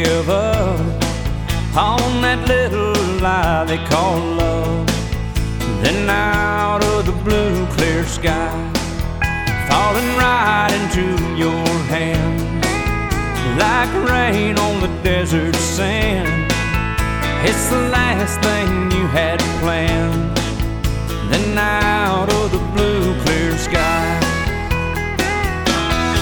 give up on that little lie they call love. Then out of the blue clear sky, falling right into your hands, like rain on the desert sand. It's the last thing